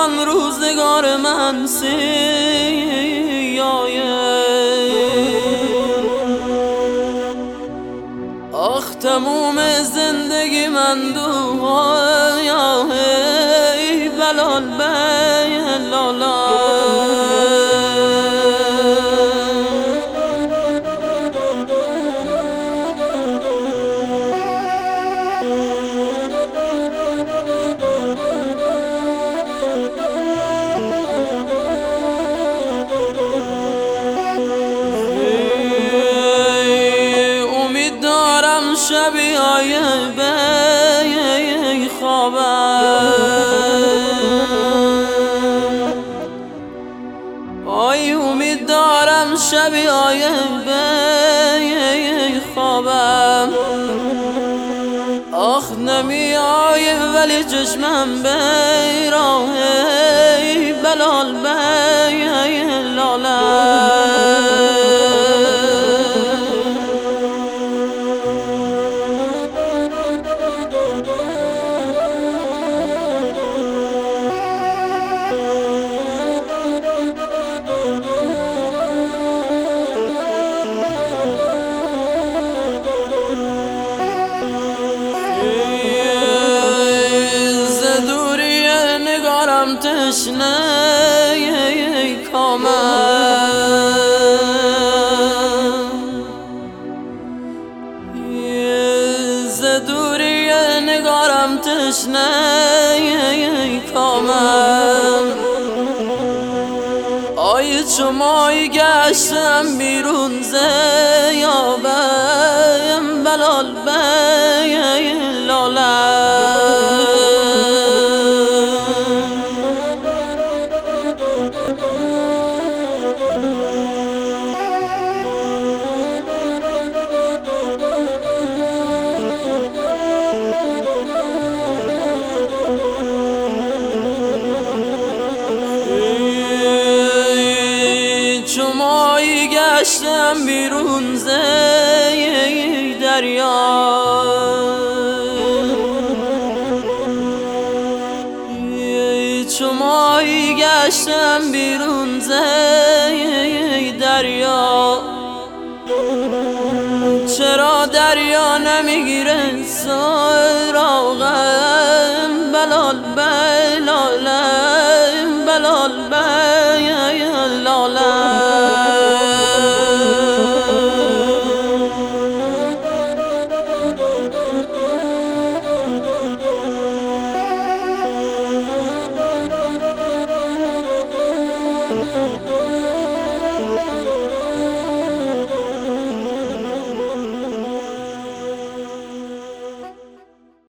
هم روزگار من سیاه. آخ تموم زندگی من دوها بلال لالا. شبی های بی خوابم، آی امید دارم شبی های بی خوابم. آخ نمی آیه ولی چشمم بیراهی بلال بی لاله. تشنه کامم، ز دوری نگارم تشنه کامم. آی چو ماهی گشتم بیرون ز یابم بلال بی لاله. گشتم بیرون ز دریا، چو ماهی گشتم بیرون ز دریا. چرا دریا نمیگیره سراغم بلال بی لاله بلال بی